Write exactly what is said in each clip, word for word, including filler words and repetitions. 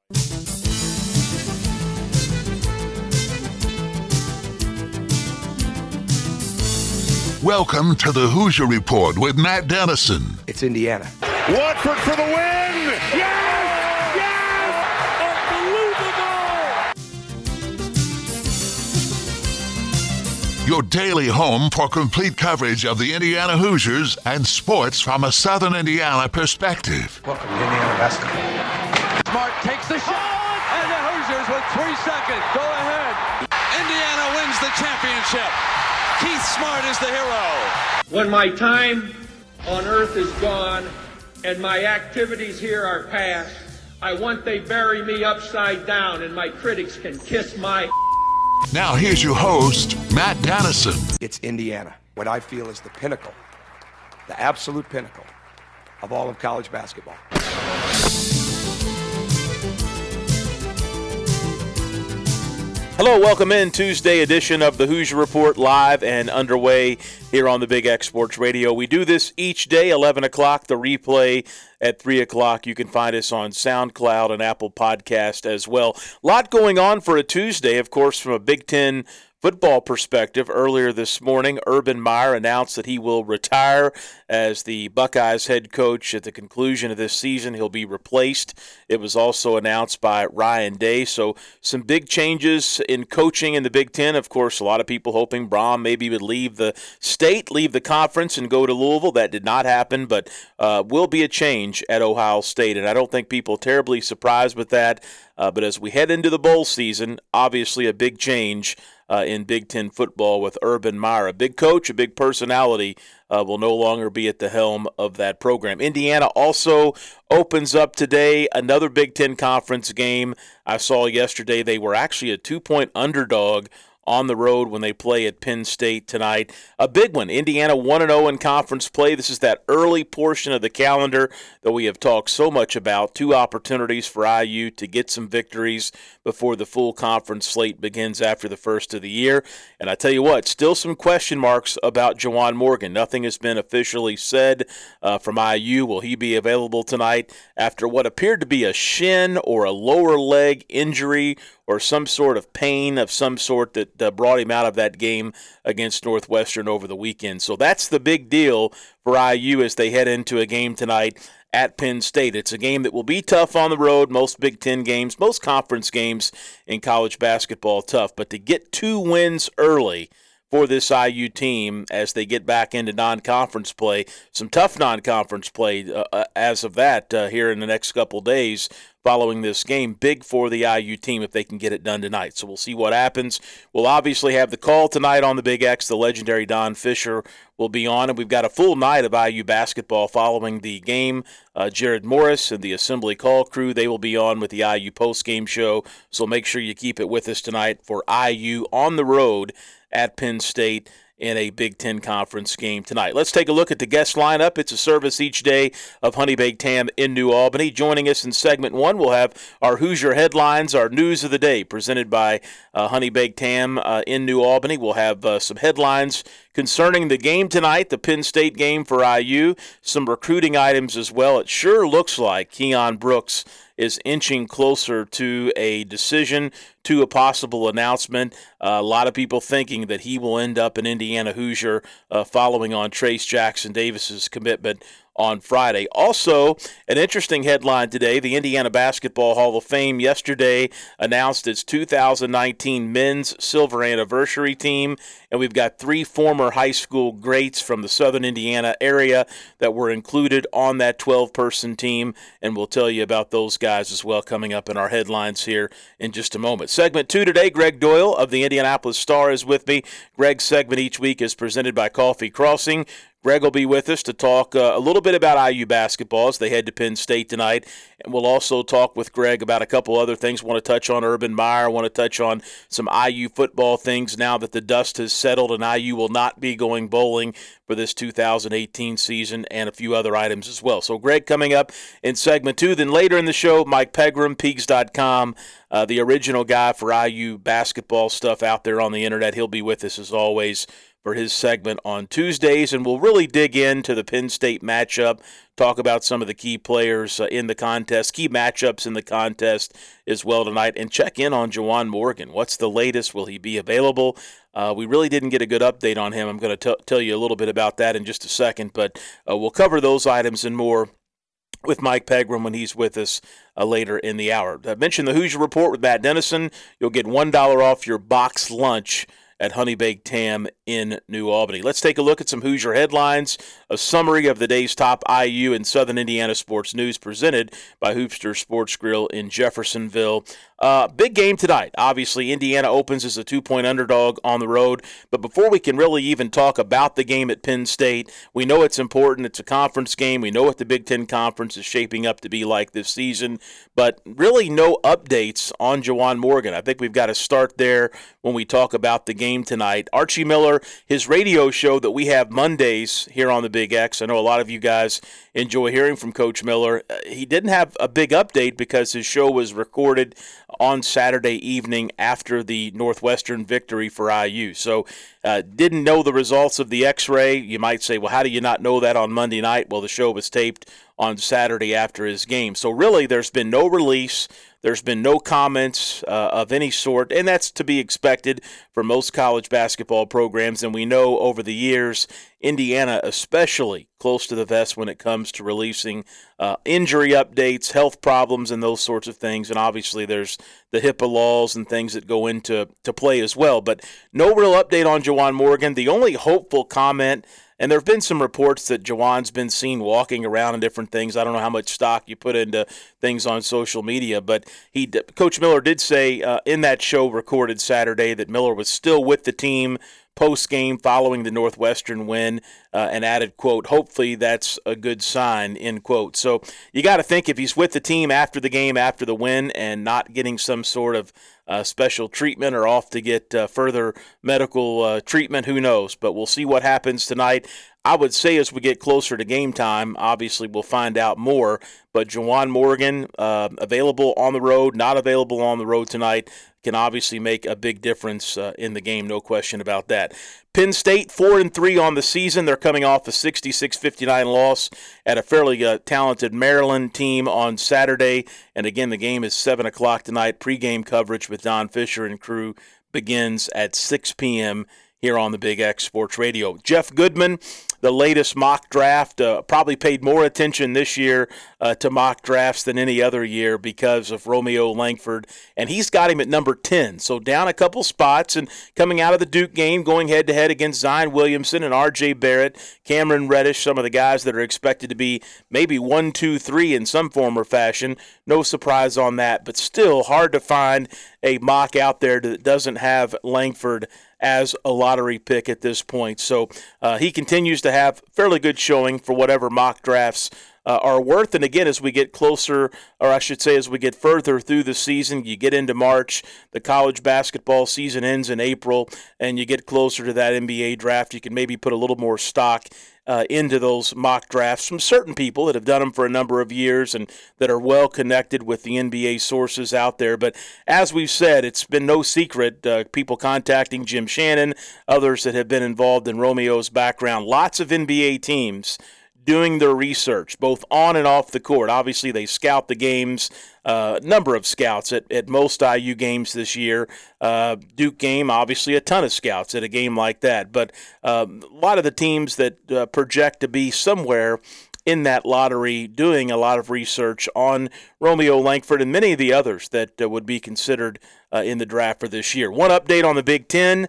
Welcome to the Hoosier Report with Matt Dennison. It's Indiana. Watford for the win! Yes! Yes! Unbelievable! Your daily home for complete coverage of the Indiana Hoosiers and sports from a Southern Indiana perspective. Welcome to Indiana basketball. Smart takes the shot, and the Hoosiers with three seconds go ahead. Indiana wins the championship. Keith Smart is the hero. When my time on earth is gone and my activities here are past, I want they bury me upside down and my critics can kiss my... Now here's your host, Matt Dennison. It's Indiana, what I feel is the pinnacle, the absolute pinnacle of all of college basketball. Hello, welcome in Tuesday edition of the Hoosier Report, live and underway here on the Big X Sports Radio. We do this each day, eleven o'clock, the replay at three o'clock. You can find us on SoundCloud and Apple Podcast as well. A lot going on for a Tuesday, of course, from a Big Ten football perspective. Earlier this morning, Urban Meyer announced that he will retire as the Buckeyes head coach at the conclusion of this season. He'll be replaced. It was also announced by Ryan Day. So some big changes in coaching in the Big Ten. Of course, a lot of people hoping Brom maybe would leave the state, leave the conference, and go to Louisville. That did not happen, but uh, will be a change at Ohio State. And I don't think people are terribly surprised with that. Uh, but as we head into the bowl season, obviously a big change uh, in Big Ten football with Urban Meyer. A big coach, a big personality uh, will no longer be at the helm of that program. Indiana also opens up today another Big Ten conference game. I saw yesterday they were actually a two-point underdog on the road when they play at Penn State tonight. A big one. Indiana one and oh in conference play. This is that early portion of the calendar that we have talked so much about. Two opportunities for I U to get some victories before the full conference slate begins after the first of the year. And I tell you what, still some question marks about Juwan Morgan. Nothing has been officially said uh, from I U. Will he be available tonight after what appeared to be a shin or a lower leg injury or some sort of pain of some sort that uh, brought him out of that game against Northwestern over the weekend. So that's the big deal for I U as they head into a game tonight at Penn State. It's a game that will be tough on the road. Most Big Ten games, most conference games in college basketball tough. But to get two wins early for this I U team as they get back into non-conference play, some tough non-conference play uh, as of that uh, here in the next couple days following this game. Big for the I U team if they can get it done tonight. So we'll see what happens. We'll obviously have the call tonight on the Big X. The legendary Don Fisher will be on, and we've got a full night of I U basketball following the game. Uh, Jared Morris and the Assembly Call crew, they will be on with the I U postgame show. So make sure you keep it with us tonight for I U on the road at Penn State in a Big Ten Conference game tonight. Let's take a look at the guest lineup. It's a service each day of Honey Baked Ham in New Albany. Joining us in segment one, we'll have our Hoosier headlines, our news of the day, presented by uh, Honey Baked Ham uh, in New Albany. We'll have uh, some headlines concerning the game tonight, the Penn State game for I U, some recruiting items as well. It sure looks like Keon Brooks is inching closer to a decision, to a possible announcement. Uh, a lot of people thinking that he will end up an Indiana Hoosier uh, following on Trace Jackson Davis's commitment on Friday. Also, an interesting headline today, the Indiana Basketball Hall of Fame yesterday announced its two thousand nineteen Men's Silver Anniversary team, and we've got three former high school greats from the Southern Indiana area that were included on that twelve-person team, and we'll tell you about those guys as well coming up in our headlines here in just a moment. Segment two today, Greg Doyle of the Indianapolis Star is with me. Greg's segment each week is presented by Coffee Crossing. Greg will be with us to talk uh, a little bit about I U basketball as they head to Penn State tonight. And we'll also talk with Greg about a couple other things. Want to touch on Urban Meyer. Want to touch on some I U football things now that the dust has settled and I U will not be going bowling for this two thousand eighteen season, and a few other items as well. So Greg coming up in segment two. Then later in the show, Mike Pegram, Peegs dot com, uh, the original guy for I U basketball stuff out there on the internet. He'll be with us as always for his segment on Tuesdays, and we'll really dig into the Penn State matchup, talk about some of the key players uh, in the contest, key matchups in the contest as well tonight, and check in on Juwan Morgan. What's the latest? Will he be available? Uh, we really didn't get a good update on him. I'm going to tell you a little bit about that in just a second, but uh, we'll cover those items and more with Mike Pegram when he's with us uh, later in the hour. I mentioned the Hoosier Report with Matt Dennison. You'll get one dollar off your box lunch at Honey Baked Ham in New Albany. Let's take a look at some Hoosier headlines, a summary of the day's top I U and Southern Indiana sports news presented by Hoopster Sports Grill in Jeffersonville. Uh, big game tonight. Obviously, Indiana opens as a two-point underdog on the road. But before we can really even talk about the game at Penn State, we know it's important. It's a conference game. We know what the Big Ten Conference is shaping up to be like this season. But really no updates on Juwan Morgan. I think we've got to start there when we talk about the game tonight. Archie Miller, his radio show that we have Mondays here on the Big X. I know a lot of you guys enjoy hearing from Coach Miller. Uh, he didn't have a big update because his show was recorded on Saturday evening after the Northwestern victory for I U. So uh, didn't know the results of the x-ray. You might say, well, how do you not know that on Monday night? Well, the show was taped on Saturday after his game. So really there's been no release. There's been no comments uh, of any sort, and that's to be expected for most college basketball programs. And we know over the years, Indiana especially close to the vest when it comes to releasing uh, injury updates, health problems, and those sorts of things. And obviously there's the HIPAA laws and things that go into to play as well. But no real update on Juwan Morgan. The only hopeful comment, and there have been some reports that Juwan's been seen walking around and different things. I don't know how much stock you put into things on social media, but he, Coach Miller did say uh, in that show recorded Saturday that Miller was still with the team post-game following the Northwestern win uh, and added, quote, hopefully that's a good sign, end quote. So you got to think if he's with the team after the game, after the win, and not getting some sort of uh, special treatment or off to get uh, further medical uh, treatment, who knows. But we'll see what happens tonight. I would say as we get closer to game time, obviously we'll find out more. But Juwan Morgan, uh, available on the road, not available on the road tonight, can obviously make a big difference uh, in the game, no question about that. Penn State, four and three on the season. They're coming off a sixty-six fifty-nine loss at a fairly uh, talented Maryland team on Saturday. And again, the game is seven o'clock tonight. Pre-game coverage with Don Fisher and crew begins at six p.m. here on the Big X Sports Radio. Jeff Goodman, the latest mock draft, uh, probably paid more attention this year uh, to mock drafts than any other year because of Romeo Langford, and he's got him at number ten, so down a couple spots, and coming out of the Duke game, going head-to-head against Zion Williamson and R J Barrett, Cameron Reddish, some of the guys that are expected to be maybe one, two, three in some form or fashion. No surprise on that, but still hard to find a mock out there that doesn't have Langford as a lottery pick at this point. So uh, he continues to have fairly good showing for whatever mock drafts uh, are worth. And again, as we get closer, or I should say as we get further through the season, you get into March, the college basketball season ends in April, and you get closer to that N B A draft, you can maybe put a little more stock Uh, into those mock drafts from certain people that have done them for a number of years and that are well connected with the N B A sources out there. But as we've said, it's been no secret, uh, people contacting Jim Shannon, others that have been involved in Romeo's background, lots of N B A teams doing their research, both on and off the court. Obviously, they scout the games, a uh, number of scouts at, at most I U games this year. Uh, Duke game, obviously, a ton of scouts at a game like that. But uh, a lot of the teams that uh, project to be somewhere in that lottery doing a lot of research on Romeo Langford and many of the others that uh, would be considered uh, in the draft for this year. One update on the Big Ten.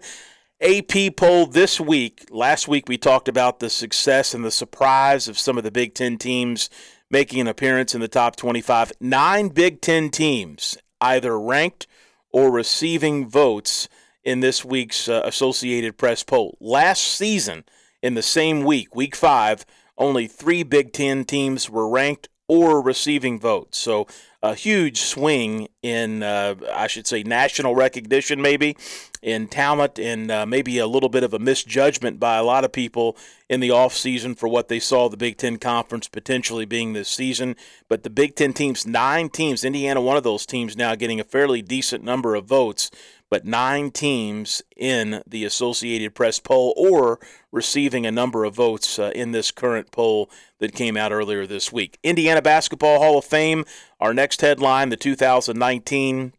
A P poll this week. Last week we talked about the success and the surprise of some of the Big Ten teams making an appearance in the top twenty-five. Nine Big Ten teams either ranked or receiving votes in this week's uh, Associated Press poll. Last season, in the same week, week five, only three Big Ten teams were ranked or receiving votes. So a huge swing in, uh, I should say, national recognition maybe, in talent, and uh, maybe a little bit of a misjudgment by a lot of people in the offseason for what they saw the Big Ten Conference potentially being this season. But the Big Ten teams, nine teams, Indiana one of those teams now getting a fairly decent number of votes. but nine teams in the Associated Press poll or receiving a number of votes uh, in this current poll that came out earlier this week. Indiana Basketball Hall of Fame, our next headline, the two thousand nineteen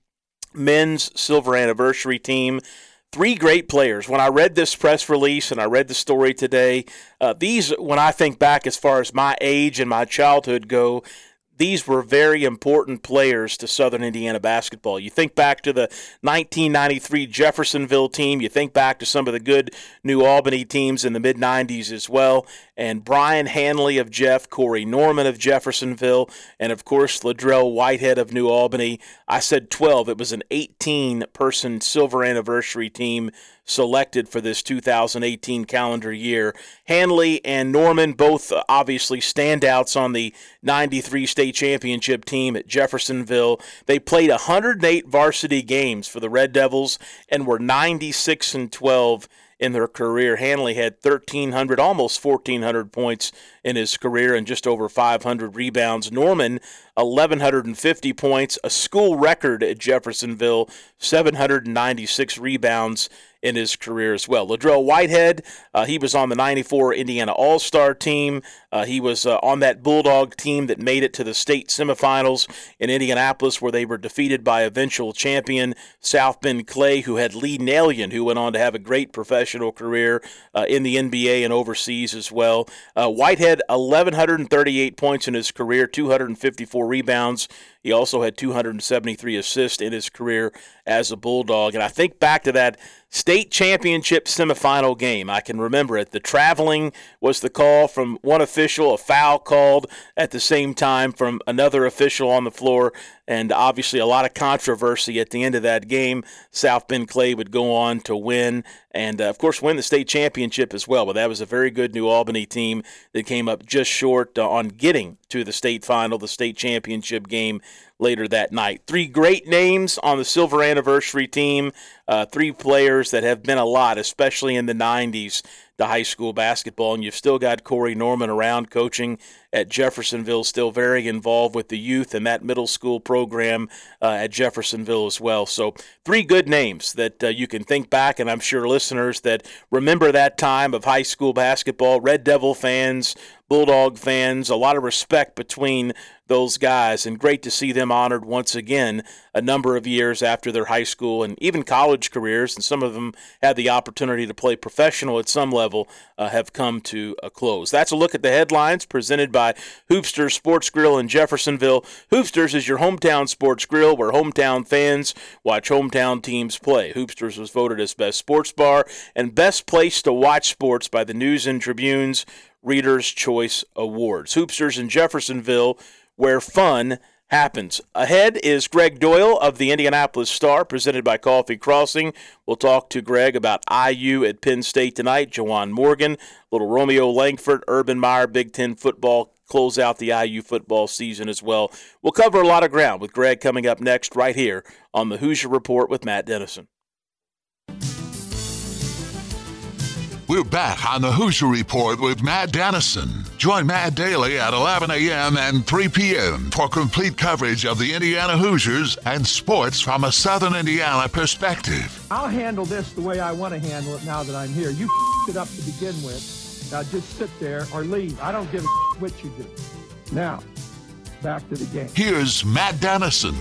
Men's Silver Anniversary Team. Three great players. When I read this press release and I read the story today, uh, these, when I think back as far as my age and my childhood go, these were very important players to Southern Indiana basketball. You think back to the nineteen ninety-three Jeffersonville team. You think back to some of the good New Albany teams in the mid nineties as well. And Brian Hanley of Jeff, Corey Norman of Jeffersonville, and, of course, Ladrell Whitehead of New Albany. I said twelve. It was an eighteen-person Silver Anniversary team selected for this two thousand eighteen calendar year. Hanley and Norman, both uh, obviously standouts on the ninety-three state championship team at Jeffersonville. They played one hundred eight varsity games for the Red Devils and were ninety-six and twelve in their career. Hanley had thirteen hundred, almost fourteen hundred points in his career and just over five hundred rebounds. Norman, eleven fifty points, a school record at Jeffersonville, seven hundred ninety-six rebounds in his career as well. Ladrell Whitehead, uh, he was on the ninety-four Indiana All-Star team. Uh, he was uh, on that Bulldog team that made it to the state semifinals in Indianapolis, where they were defeated by eventual champion South Bend Clay, who had Lee Nalion, who went on to have a great professional career uh, in the N B A and overseas as well. Uh, Whitehead, eleven thirty-eight points in his career, two hundred fifty-four rebounds. He also had two hundred seventy-three assists in his career as a Bulldog. And I think back to that state championship semifinal game. I can remember it. The traveling was the call from one official, a foul called at the same time from another official on the floor, and obviously a lot of controversy at the end of that game. South Bend Clay would go on to win and, uh, of course, win the state championship as well. But that was a very good New Albany team that came up just short uh, on getting to the state final, the state championship game later that night. Three great names on the Silver Anniversary team, uh, three players that have been a lot, especially in the nineties, to high school basketball. And you've still got Corey Norman around coaching at Jeffersonville, still very involved with the youth and that middle school program uh, at Jeffersonville as well. So three good names that uh, you can think back, and I'm sure listeners that remember that time of high school basketball, Red Devil fans, Bulldog fans, a lot of respect between those guys, and great to see them honored once again a number of years after their high school and even college careers, and some of them had the opportunity to play professional at some level, uh, have come to a close. That's a look at the headlines presented by Hoopsters Sports Grill in Jeffersonville. Hoopsters is your hometown sports grill where hometown fans watch hometown teams play. Hoopsters was voted as best sports bar and best place to watch sports by the News and Tribune's Reader's Choice Awards. Hoopsters in Jeffersonville, where fun happens. Ahead is Greg Doyle of the Indianapolis Star, presented by Coffee Crossing. We'll talk to Greg about I U at Penn State tonight, Jawan Morgan, little Romeo Langford, Urban Meyer, Big Ten football, close out the I U football season as well. We'll cover a lot of ground with Greg coming up next right here on the Hoosier Report with Matt Dennison. We're back on the Hoosier Report with Matt Dennison. Join Matt daily at eleven a.m. and three p.m. for complete coverage of the Indiana Hoosiers and sports from a Southern Indiana perspective. I'll handle this the way I want to handle it now that I'm here. You f***ed it up to begin with. Now just sit there or leave. I don't give a what you do. Now, back to the game. Here's Matt Dennison.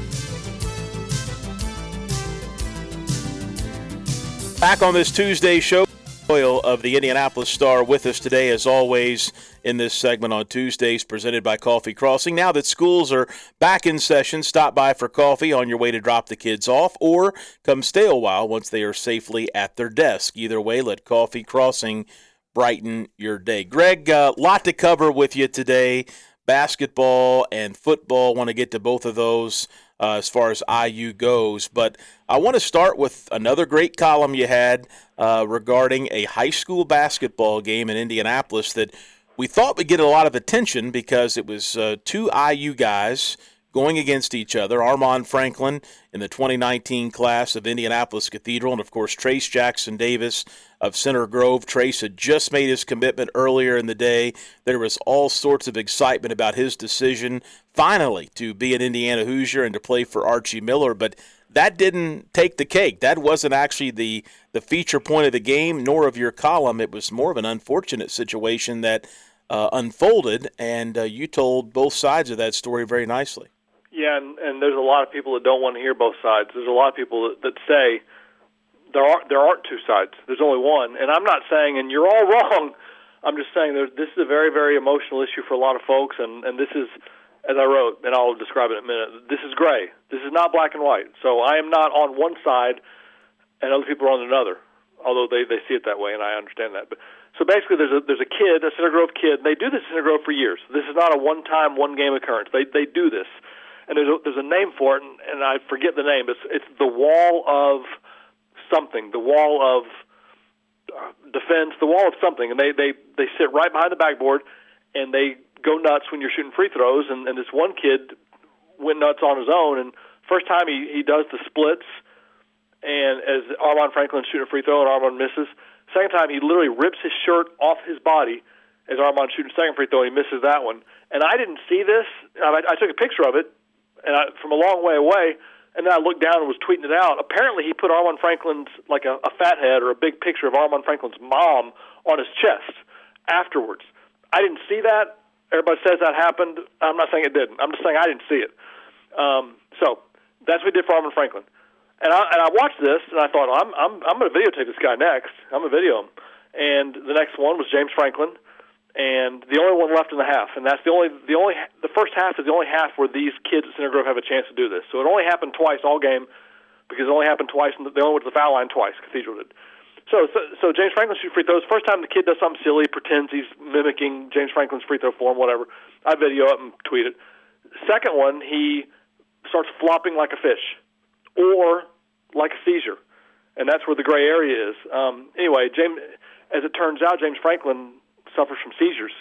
Back on this Tuesday show. Of the Indianapolis Star with us today, as always, in this segment on Tuesdays, presented by Coffee Crossing. Now that schools are back in session, stop by for coffee on your way to drop the kids off, or come stay a while once they are safely at their desk. Either way, let Coffee Crossing brighten your day. Greg, a uh, lot to cover with you today. Basketball and football, want to get to both of those uh, as far as I U goes. But I want to start with another great column you had uh, regarding a high school basketball game in Indianapolis that we thought would get a lot of attention because it was uh, two I U guys going against each other. Armand Franklin in the twenty nineteen class of Indianapolis Cathedral, and, of course, Trace Jackson Davis of Center Grove. Trace had just made his commitment earlier in the day. There was all sorts of excitement about his decision, finally, to be an Indiana Hoosier and to play for Archie Miller. But that didn't take the cake. That wasn't actually the, the feature point of the game, nor of your column. It was more of an unfortunate situation that uh, unfolded, and uh, you told both sides of that story very nicely. Yeah, and, and there's a lot of people that don't want to hear both sides. There's a lot of people that, that say there aren't, there aren't two sides. There's only one. And I'm not saying, and you're all wrong, I'm just saying there, this is a very, very emotional issue for a lot of folks, and, and this is, as I wrote, and I'll describe it in a minute, this is gray. This is not black and white. So I am not on one side and other people are on another, although they, they see it that way, and I understand that. But so basically there's a there's a kid, a Center Grove kid, and they do this in Center Grove for years. This is not a one-time, one-game occurrence. They they do this. And there's a, there's a name for it, and, and I forget the name. It's it's the wall of something, the wall of uh, defense, the wall of something. And they, they, they sit right behind the backboard, and they go nuts when you're shooting free throws. And, and this one kid went nuts on his own. And first time he, he does the splits, and as Armaan Franklin's shooting a free throw and Armaan misses. Second time he literally rips his shirt off his body as Armaan's shooting second free throw, and he misses that one. And I didn't see this. I, I took a picture of it, and I, from a long way away, and then I looked down and was tweeting it out. Apparently he put Armaan Franklin's, like a, a fathead or a big picture of Armaan Franklin's mom on his chest afterwards. I didn't see that. Everybody says that happened. I'm not saying it didn't. I'm just saying I didn't see it. Um, so that's what we did for Armaan Franklin. And I, and I watched this, and I thought, I'm I'm I'm going to videotape this guy next. I'm going to video him. And the next one was James Franklin, and the only one left in the half. And that's the only the only the first half is the only half where these kids at Center Grove have a chance to do this. So it only happened twice all game, because it only happened twice, and they only went to the foul line twice. Cathedral did. So so, so James Franklin shoots free throws. First time the kid does something silly, pretends he's mimicking James Franklin's free throw form, whatever. I video it and tweet it. Second one, he starts flopping like a fish, or like a seizure, and that's where the gray area is. Um, anyway, James, as it turns out, James Franklin suffers from seizures,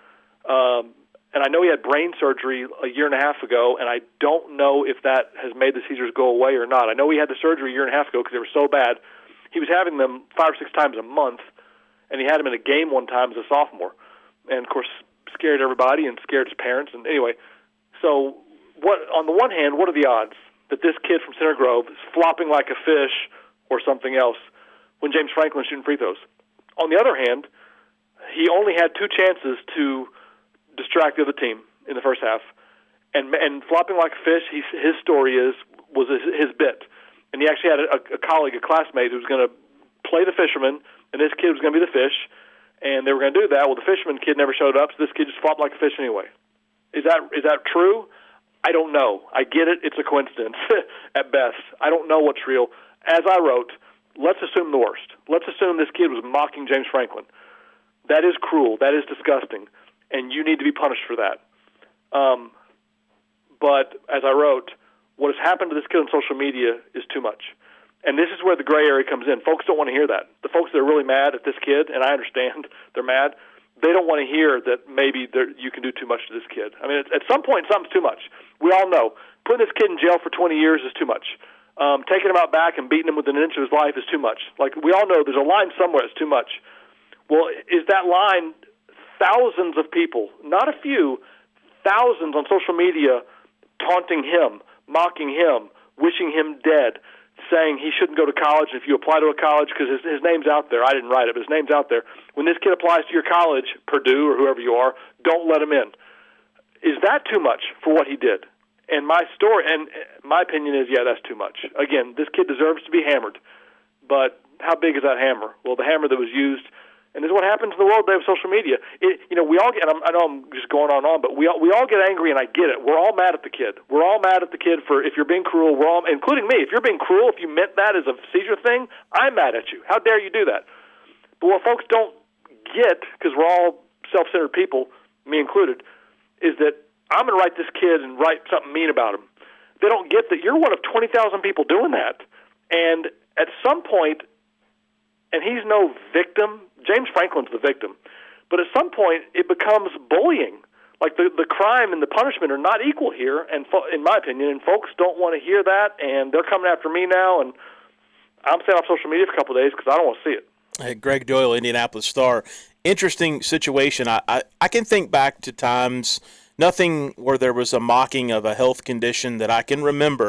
um, and I know he had brain surgery a year and a half ago, and I don't know if that has made the seizures go away or not. I know he had the surgery a year and a half ago because they were so bad. He was having them five or six times a month, and he had them in a game one time as a sophomore, and of course scared everybody and scared his parents. And anyway, so what? On the one hand, what are the odds that this kid from Center Grove is flopping like a fish or something else when James Franklin's shooting free throws? On the other hand, he only had two chances to distract the other team in the first half, and and flopping like a fish, he's, his story is was his, his bit, and he actually had a, a colleague, a classmate, who was going to play the fisherman, and this kid was going to be the fish, and they were going to do that. Well, the fisherman kid never showed up, so this kid just flopped like a fish anyway. Is that is that true? I don't know. I get it. It's a coincidence at best. I don't know what's real. As I wrote, let's assume the worst. Let's assume this kid was mocking James Franklin. That is cruel. That is disgusting, and you need to be punished for that. Um, but as I wrote, what has happened to this kid on social media is too much. And this is where the gray area comes in. Folks don't want to hear that. The folks that are really mad at this kid, and I understand they're mad, they don't want to hear that maybe you can do too much to this kid. I mean, at some point, something's too much. We all know. Putting this kid in jail for twenty years is too much. Um, taking him out back and beating him within an inch of his life is too much. Like, we all know there's a line somewhere that's too much. Well, is that line thousands of people, not a few, thousands on social media taunting him, mocking him, wishing him dead, saying he shouldn't go to college, and if you apply to a college, because his, his name's out there, I didn't write it, but his name's out there, when this kid applies to your college, Purdue or whoever you are, don't let him in. Is that too much for what he did? And my story, and my opinion is, yeah, that's too much. Again, this kid deserves to be hammered, but how big is that hammer? Well, the hammer that was used, and this is what happens in the world today of social media. It, you know, we all get, and I'm, I know I'm just going on and on, but we all, we all get angry, and I get it. We're all mad at the kid. We're all mad at the kid for, if you're being cruel, we're all, including me, if you're being cruel, if you meant that as a seizure thing, I'm mad at you. How dare you do that? But what folks don't get, because we're all self-centered people, me included, is that I'm going to write this kid and write something mean about him. They don't get that you're one of twenty thousand people doing that. And at some point, and he's no victim, James Franklin's the victim, but at some point it becomes bullying. Like the, the crime and the punishment are not equal here, and fo- in my opinion, and folks don't want to hear that, and they're coming after me now, and I'm staying off social media for a couple of days because I don't want to see it. Hey, Greg Doyle, Indianapolis Star. Interesting situation. I, I, I can think back to times, nothing where there was a mocking of a health condition that I can remember,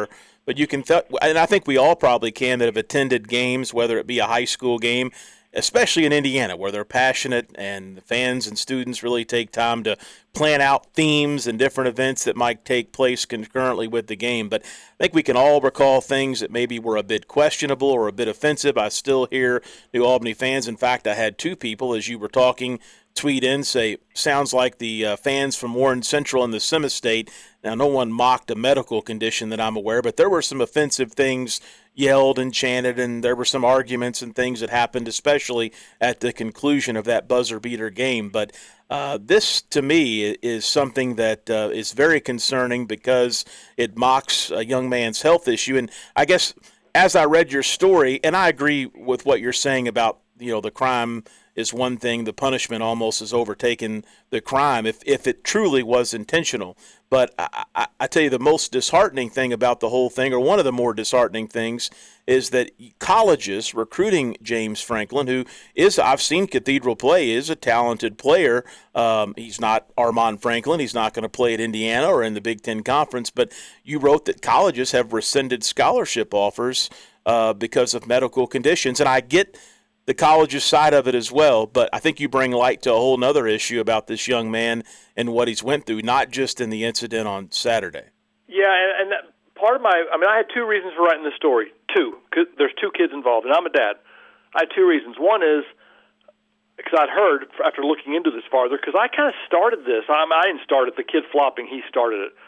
but you can, th- and I think we all probably can that have attended games, whether it be a high school game, especially in Indiana, where they're passionate and the fans and students really take time to plan out themes and different events that might take place concurrently with the game. But I think we can all recall things that maybe were a bit questionable or a bit offensive. I still hear New Albany fans. In fact, I had two people, as you were talking, tweet in, say, sounds like the uh, fans from Warren Central and the Semi-State. Now, no one mocked a medical condition that I'm aware, but there were some offensive things yelled and chanted, and there were some arguments and things that happened, especially at the conclusion of that buzzer-beater game. But uh, this, to me, is something that uh, is very concerning because it mocks a young man's health issue. And I guess as I read your story, and I agree with what you're saying about, you know, the crime is one thing, the punishment almost has overtaken the crime if if it truly was intentional. But I, I, I tell you, the most disheartening thing about the whole thing, or one of the more disheartening things, is that colleges recruiting James Franklin, who is, I've seen Cathedral play, is a talented player. Um, he's not Armand Franklin. He's not going to play at Indiana or in the Big Ten Conference. But you wrote that colleges have rescinded scholarship offers uh, because of medical conditions. And I get the college's side of it as well, but I think you bring light to a whole other issue about this young man and what he's went through, not just in the incident on Saturday. Yeah, and, and that part of my, I mean, I had two reasons for writing this story. Two, because there's two kids involved, and I'm a dad. I had two reasons. One is because I'd heard after looking into this farther, because I kind of started this. I, I didn't start it. The kid flopping, he started it.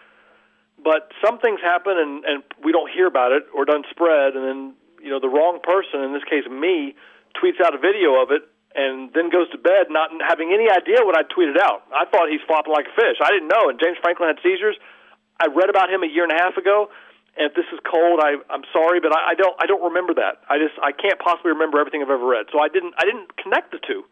But some things happen, and, and we don't hear about it or it doesn't spread, and then, you know, the wrong person, in this case me, tweets out a video of it and then goes to bed not having any idea what I tweeted out. I thought he's flopping like a fish. I didn't know. And James Franklin had seizures. I read about him a year and a half ago. And if this is cold, I, I'm sorry, but I, I don't. I don't remember that. I just I can't possibly remember everything I've ever read. So I didn't. I didn't connect the two.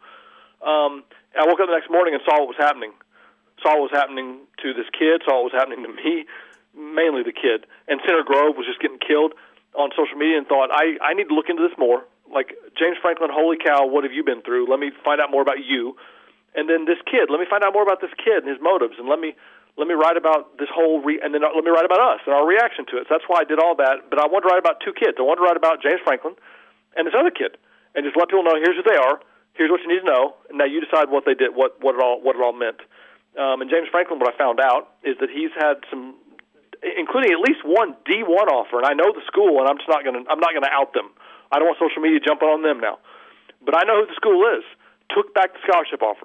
Um, I woke up the next morning and saw what was happening. Saw what was happening to this kid. Saw what was happening to me, mainly the kid. And Center Grove was just getting killed on social media. And thought I I need to look into this more. Like, James Franklin, holy cow, what have you been through? Let me find out more about you. And then this kid, let me find out more about this kid and his motives, and let me let me write about this whole, re- and then let me write about us and our reaction to it. So that's why I did all that. But I wanted to write about two kids. I wanted to write about James Franklin and this other kid, and just let people know, here's who they are, here's what you need to know, and now you decide what they did, what, what it all what it all meant. Um, and James Franklin, what I found out is that he's had some, including at least one D one offer, and I know the school, and I'm just not going to I'm not going to out them. I don't want social media jumping on them now. But I know who the school is. Took back the scholarship offer.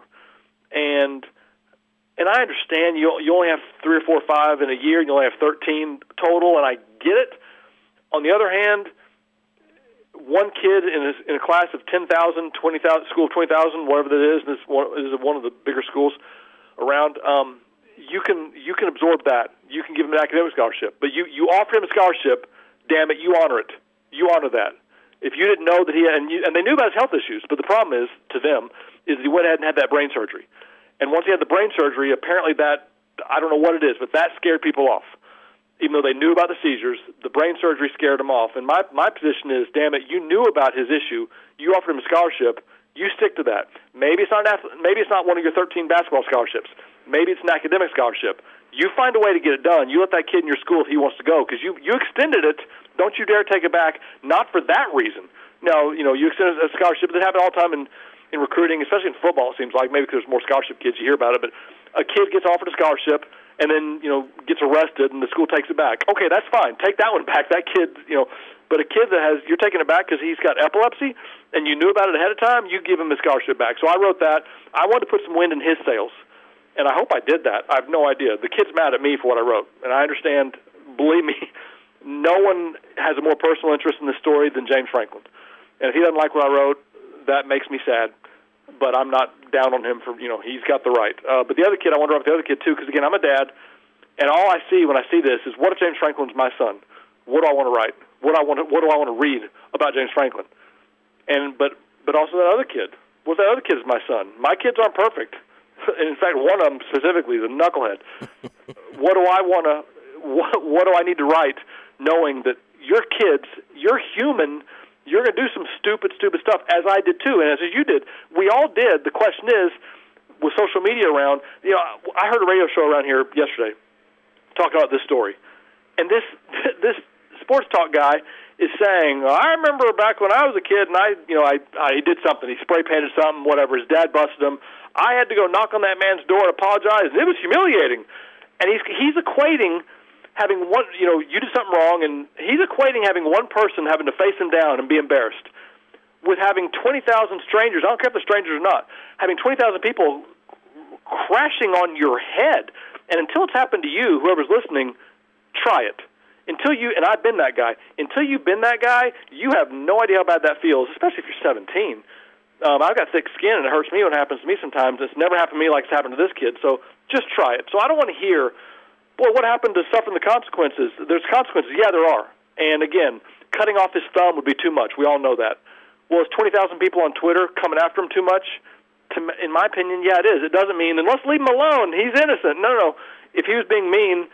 And and I understand you you only have three or four or five in a year, and you only have thirteen total, and I get it. On the other hand, one kid in a, in a class of ten thousand, twenty thousand, school of twenty thousand, whatever that is, this one, this is one of the bigger schools around, um, you can you can absorb that. You can give him an academic scholarship. But you, you offer him a scholarship, damn it, you honor it. You honor that. If you didn't know that he had, and, you, and they knew about his health issues, but the problem is, to them, is he went ahead and had that brain surgery. And once he had the brain surgery, apparently that, I don't know what it is, but that scared people off. Even though they knew about the seizures, the brain surgery scared them off. And my, my position is, damn it, you knew about his issue, you offered him a scholarship, you stick to that. Maybe it's not an, maybe it's not one of your thirteen basketball scholarships. Maybe it's an academic scholarship. You find a way to get it done. You let that kid in your school if he wants to go, because you, you extended it. Don't you dare take it back, not for that reason. No, you know, you extend a scholarship. That happens all the time in, in recruiting, especially in football, it seems like. Maybe because there's more scholarship kids, you hear about it. But a kid gets offered a scholarship and then, you know, gets arrested and the school takes it back. Okay, that's fine. Take that one back. That kid, you know, but a kid that has, you're taking it back because he's got epilepsy and you knew about it ahead of time, you give him a scholarship back. So I wrote that. I wanted to put some wind in his sails, and I hope I did that. I have no idea. The kid's mad at me for what I wrote, and I understand, believe me, no one has a more personal interest in this story than James Franklin. And if he doesn't like what I wrote, that makes me sad. But I'm not down on him for, you know, he's got the right. Uh, but the other kid, I wonder about the other kid, too, because, again, I'm a dad, and all I see when I see this is, what if James Franklin's my son? What do I want to write? What do I want to, what do I want to read about James Franklin? And but but also that other kid. What if that other kid is my son? My kids aren't perfect. And in fact, one of them specifically is a knucklehead. What do I want to, what, what do I need to write, knowing that your kids, you're human, you're going to do some stupid, stupid stuff, as I did too, and as you did. We all did. The question is, with social media around, you know, I heard a radio show around here yesterday talking about this story. And this this sports talk guy is saying, oh, I remember back when I was a kid and I, you know, I, I he did something. He spray painted something, whatever. His dad busted him. I had to go knock on that man's door and apologize, and it was humiliating. And he's he's equating having one, you know, you did something wrong, and he's equating having one person having to face him down and be embarrassed with having twenty thousand strangers, I don't care if they're strangers or not, having twenty thousand people crashing on your head. And until it's happened to you, whoever's listening, try it. Until you, and I've been that guy, until you've been that guy, you have no idea how bad that feels, especially if you're seventeen. Um, I've got thick skin, and it hurts me when it happens to me sometimes. It's never happened to me like it's happened to this kid, so just try it. So I don't want to hear, boy, what happened to suffering the consequences? There's consequences. Yeah, there are. And again, cutting off his thumb would be too much. We all know that. Well, is twenty thousand people on Twitter coming after him too much? To, in my opinion, yeah, it is. It doesn't mean, and let's leave him alone. He's innocent. No, no, no. If he was being mean,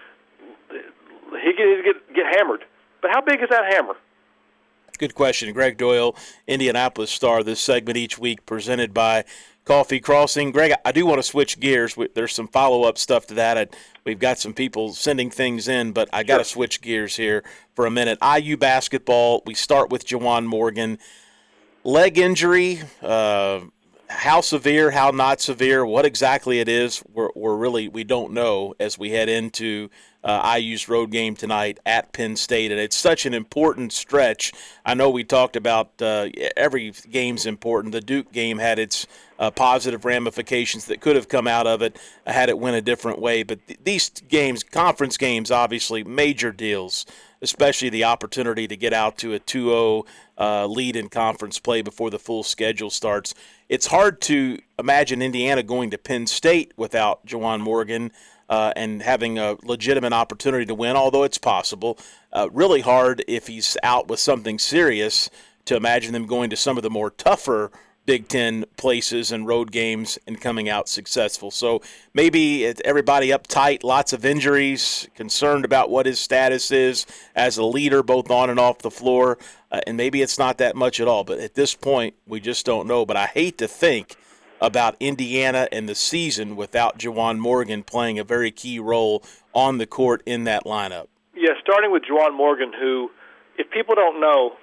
he could get, get hammered. But how big is that hammer? Good question. Greg Doyle, Indianapolis Star, this segment each week presented by Coffee Crossing. Greg, I do want to switch gears. There's some follow-up stuff to that. We've got some people sending things in, but I got to sure. switch gears here for a minute. I U basketball, we start with Juwan Morgan. Leg injury, uh, how severe, how not severe, what exactly it is, we're, we're really, we don't know as we head into uh, I U's road game tonight at Penn State. And it's such an important stretch. I know we talked about uh, every game's important. The Duke game had its uh, positive ramifications that could have come out of it had it went a different way. But th- these games, conference games, obviously major deals, especially the opportunity to get out to a two oh uh, lead in conference play before the full schedule starts. It's hard to imagine Indiana going to Penn State without Juwan Morgan uh, and having a legitimate opportunity to win, although it's possible. Uh, really hard if he's out with something serious to imagine them going to some of the more tougher Big Ten places and road games and coming out successful. So maybe it's everybody uptight, lots of injuries, concerned about what his status is as a leader both on and off the floor, uh, and maybe it's not that much at all. But at this point, we just don't know. But I hate to think about Indiana and the season without Juwan Morgan playing a very key role on the court in that lineup. Yeah, starting with Juwan Morgan, who, if people don't know,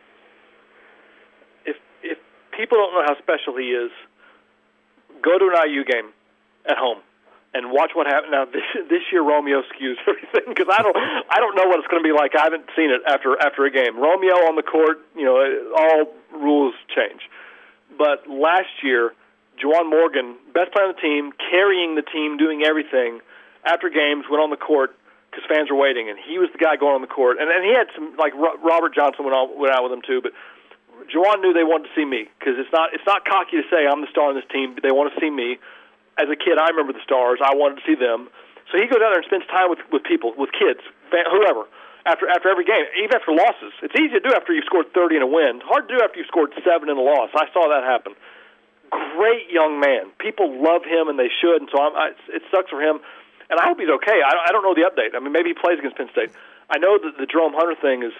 people don't know how special he is, go to an I U game at home and watch what happened. Now, this this year Romeo skews everything because I don't I don't know what it's going to be like. I haven't seen it after after a game. Romeo on the court, you know, all rules change. But last year, Juwan Morgan, best player on the team, carrying the team, doing everything, after games, went on the court because fans were waiting, and he was the guy going on the court. And, and he had some, like Robert Johnson went, on, went out with him too, but Juwan knew they wanted to see me because it's not it's not cocky to say I'm the star on this team. They want to see me. As a kid, I remember the stars. I wanted to see them. So he goes out there and spends time with, with people, with kids, whoever, after after every game, even after losses. It's easy to do after you've scored thirty in a win. Hard to do after you've scored seven in a loss. I saw that happen. Great young man. People love him, and they should, and so I'm, I, it sucks for him. And I hope he's okay. I, I don't know the update. I mean, maybe he plays against Penn State. I know that the Jerome Hunter thing is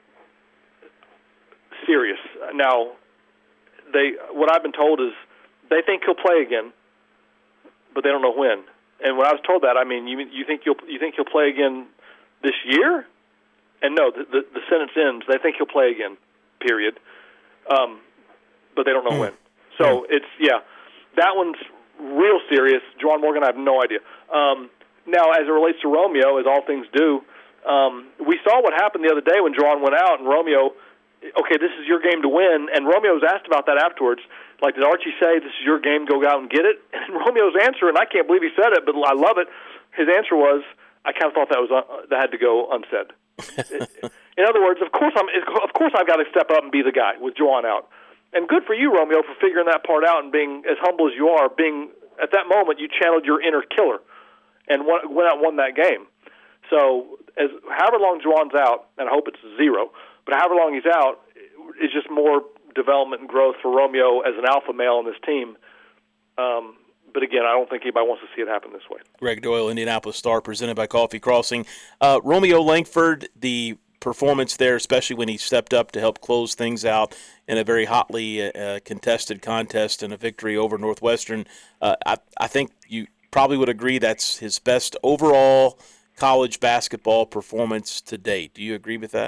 serious. Now, they what I've been told is they think he'll play again, but they don't know when. And when I was told that, I mean, you you think you'll you think he'll play again this year? And no, the the, the sentence ends. They think he'll play again. Period. Um, but they don't know mm. when. So mm. it's yeah, that one's real serious. Juwan Morgan, I have no idea. Um, now, as it relates to Romeo, as all things do, um, we saw what happened the other day when Juwan went out and Romeo. Okay, this is your game to win. And Romeo was asked about that afterwards. Like, did Archie say, this is your game, go out and get it? And Romeo's answer, and I can't believe he said it, but I love it, his answer was, I kind of thought that was uh, that had to go unsaid. In other words, of course, I'm, of course I've got to step up and be the guy with Juwan out. And good for you, Romeo, for figuring that part out and being as humble as you are. Being at that moment, you channeled your inner killer and won, went out and won that game. So as however long Juwan's out, and I hope it's zero, but however long he's out, is just more development and growth for Romeo as an alpha male on this team. Um, but again, I don't think anybody wants to see it happen this way. Greg Doyle, Indianapolis Star, presented by Coffee Crossing. Uh, Romeo Langford, the performance there, especially when he stepped up to help close things out in a very hotly uh, contested contest and a victory over Northwestern. Uh, I, I think you probably would agree that's his best overall college basketball performance to date. Do you agree with that?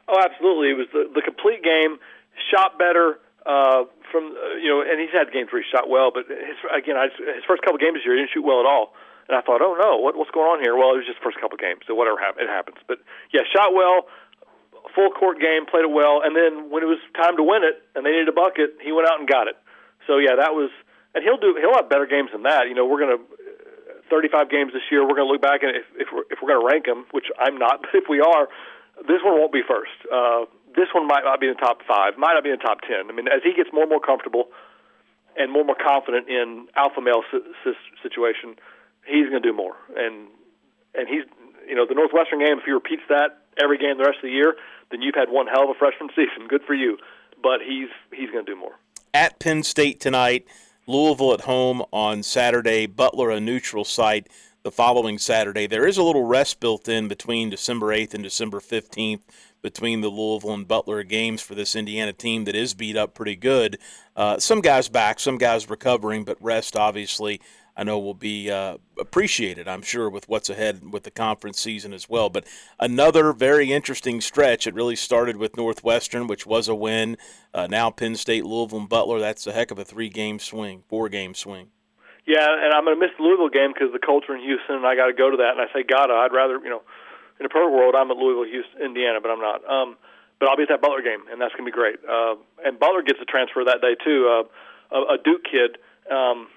Oh, absolutely. It was the, the complete game, shot better uh, from, uh, you know, and he's had games where he shot well, but his, again, I, his first couple games this year, he didn't shoot well at all. And I thought, oh, no, what, what's going on here? Well, it was just the first couple games, so whatever happened, it happens. But, yeah, shot well, full court game, played it well, and then when it was time to win it and they needed a bucket, he went out and got it. So, yeah, that was – and he'll do he'll have better games than that. You know, we're going to – thirty-five games this year, we're going to look back, and if, if we're, if we're going to rank them, which I'm not, but if we are, this one won't be first. Uh, this one might not be in the top five, might not be in the top ten. I mean, as he gets more and more comfortable and more and more confident in alpha male si- si- situation – he's going to do more, and and he's you know the Northwestern game. If he repeats that every game the rest of the year, then you've had one hell of a freshman season. Good for you, but he's he's going to do more. At Penn State tonight, Louisville at home on Saturday, Butler a neutral site the following Saturday. There is a little rest built in between December eighth and December fifteenth between the Louisville and Butler games for this Indiana team that is beat up pretty good. Uh, some guys back, some guys recovering, but rest obviously I know will be uh, appreciated, I'm sure, with what's ahead with the conference season as well. But another very interesting stretch. It really started with Northwestern, which was a win. Uh, now Penn State, Louisville, and Butler. That's a heck of a three-game swing, four-game swing. Yeah, and I'm going to miss the Louisville game because the Colts are in Houston, and I got to go to that. And I say, gotta. I'd rather, you know, in a perfect world, I'm at Louisville, Houston, Indiana, but I'm not. Um, but I'll be at that Butler game, and that's going to be great. Uh, and Butler gets a transfer that day, too, uh, a, a Duke kid. Um,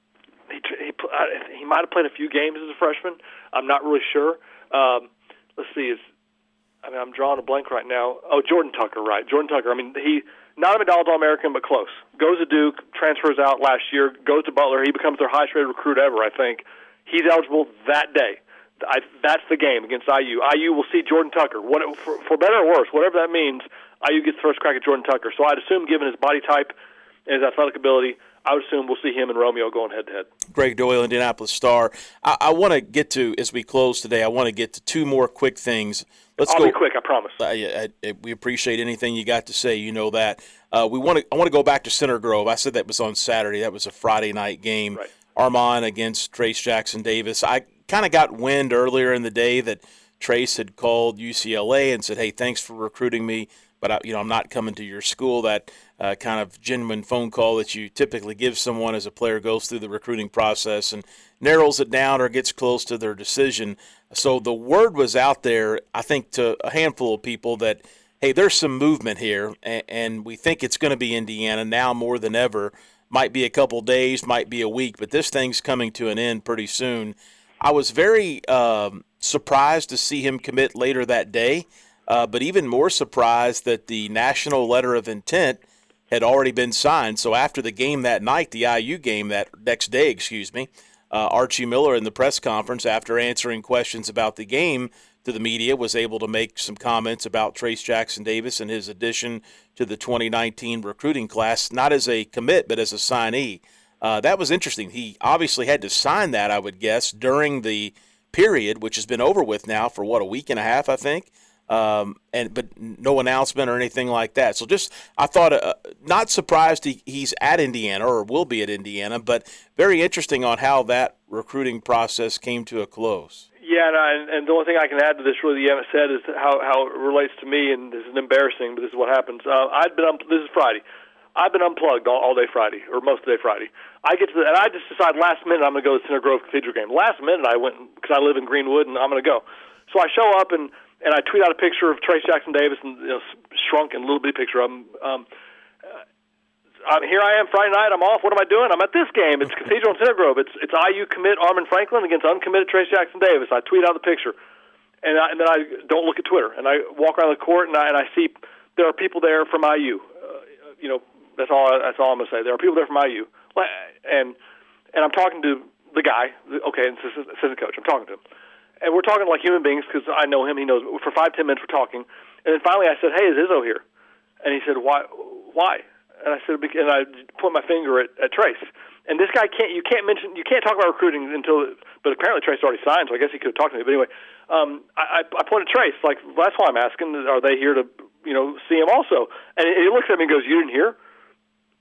He he, he might have played a few games as a freshman. I'm not really sure. Um, let's see. Is I mean, I'm drawing a blank right now. Oh, Jordan Tucker, right? Jordan Tucker. I mean, he not a McDonald's All-American, but close. Goes to Duke, transfers out last year, goes to Butler. He becomes their highest-rated recruit ever, I think. He's eligible that day. I, that's the game against I U. I U will see Jordan Tucker. What, for, for better or worse, whatever that means, I U gets the first crack at Jordan Tucker. So I'd assume, given his body type and his athletic ability, I would assume we'll see him and Romeo going head-to-head. Greg Doyle, Indianapolis Star. I, I want to get to, as we close today, I want to get to two more quick things. Let's I'll go. be quick, I promise. Uh, yeah, I, I, we appreciate anything you got to say. You know that. Uh, we want to. I want to go back to Center Grove. I said that was on Saturday. That was a Friday night game. Right. Armand against Trace Jackson Davis. I kind of got wind earlier in the day that Trace had called U C L A and said, "Hey, thanks for recruiting me, but I, you know I'm not coming to your school." That uh, kind of genuine phone call that you typically give someone as a player goes through the recruiting process and narrows it down or gets close to their decision. So the word was out there, I think, to a handful of people that, hey, there's some movement here, and, and we think it's going to be Indiana now more than ever. Might be a couple days, might be a week, but this thing's coming to an end pretty soon. I was very um, surprised to see him commit later that day, uh, but even more surprised that the national letter of intent had already been signed. So after the game that night, the I U game that next day, excuse me, uh, Archie Miller in the press conference, after answering questions about the game to the media, was able to make some comments about Trace Jackson Davis and his addition to the twenty nineteen recruiting class, not as a commit, but as a signee. Uh, that was interesting. He obviously had to sign that, I would guess, during the period, which has been over with now for, what, a week and a half, I think, um, and but no announcement or anything like that. So just, I thought, uh, not surprised he, he's at Indiana or will be at Indiana, but very interesting on how that recruiting process came to a close. Yeah, and, I, and the only thing I can add to this, really, you haven't said, is how, how it relates to me, and this is embarrassing, but this is what happens. Uh, I'd been, um, this is Friday. I've been unplugged all, all day Friday, or most of the day Friday. I get to the, and I just decide last minute I'm going to go to the Center Grove Cathedral game. Last minute I went, because I live in Greenwood, and I'm going to go. So I show up, and, and I tweet out a picture of Trace Jackson Davis, and you know, shrunk and little bitty picture of him. Um, I'm, here I am Friday night. I'm off. What am I doing? I'm at this game. It's Cathedral and Center Grove. It's it's I U commit Armin Franklin against uncommitted Trace Jackson Davis. I tweet out the picture, and, I, and then I don't look at Twitter. And I walk around the court, and I, and I see there are people there from I U. Uh, you know, that's all. That's all I'm gonna say. There are people there from I U, and and I'm talking to the guy. Okay, and assistant coach. I'm talking to him, and we're talking like human beings because I know him. He knows. For five ten minutes, we're talking, and then finally I said, "Hey, is Izzo here?" And he said, "Why? Why?" And I said, and I point my finger at, at Trace. And this guy can't, you can't mention, you can't talk about recruiting until, but apparently Trace already signed, so I guess he could have talked to me. But anyway, um, I, I pointed at Trace, like, that's why I'm asking, are they here to, you know, see him also? And he looks at me and goes, you didn't hear?